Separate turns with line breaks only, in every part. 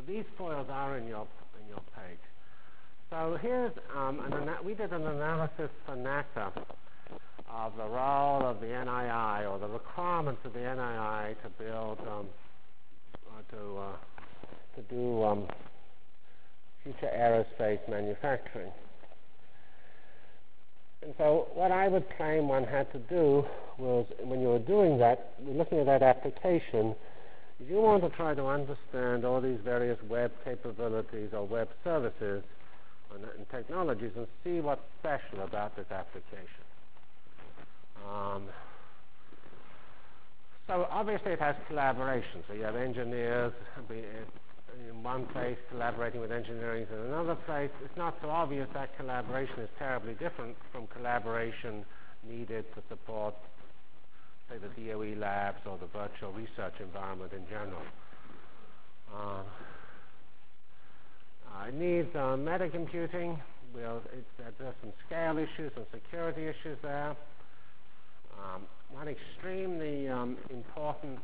these foils are in your page. So here's we did an analysis for NASA of the role of the NII, or the requirements of the NII to build to do future aerospace manufacturing. And so what I would claim one had to do was, when you were doing that, looking at that application, you want to try to understand all these various web capabilities or web services and technologies and see what's special about this application. So obviously it has collaboration. So you have engineers in one place collaborating with engineering in another place. It's not so obvious that collaboration is terribly different from collaboration needed to support, say, the DOE labs or the virtual research environment in general. It needs metacomputing. There's some scale issues and security issues there. One extremely important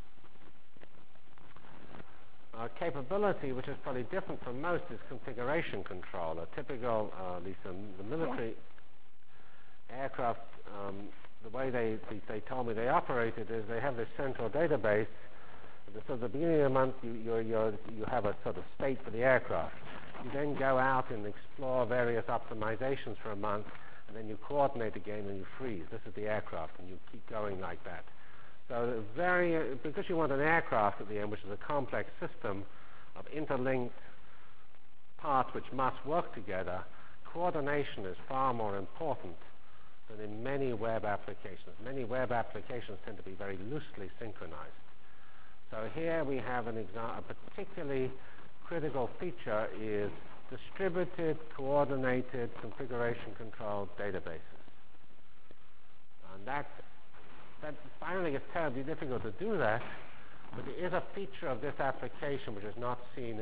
capability, which is probably different from most, is configuration control. A typical, at least in the military aircraft, the way they told me they operated is they have this central database. So at the beginning of the month, you have a sort of state for the aircraft. You then go out and explore various optimizations for a month, and then you coordinate again and you freeze. This is the aircraft, and you keep going like that. So because you want an aircraft at the end, which is a complex system of interlinked parts which must work together, coordination is far more important than in many web applications. Many web applications tend to be very loosely synchronized. So here we have an example. A particularly critical feature is distributed, coordinated, configuration-controlled databases. And that I don't think it's terribly difficult to do that, but it is a feature of this application which is not seen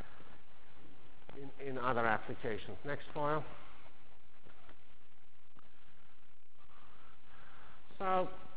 in other applications. Next file. So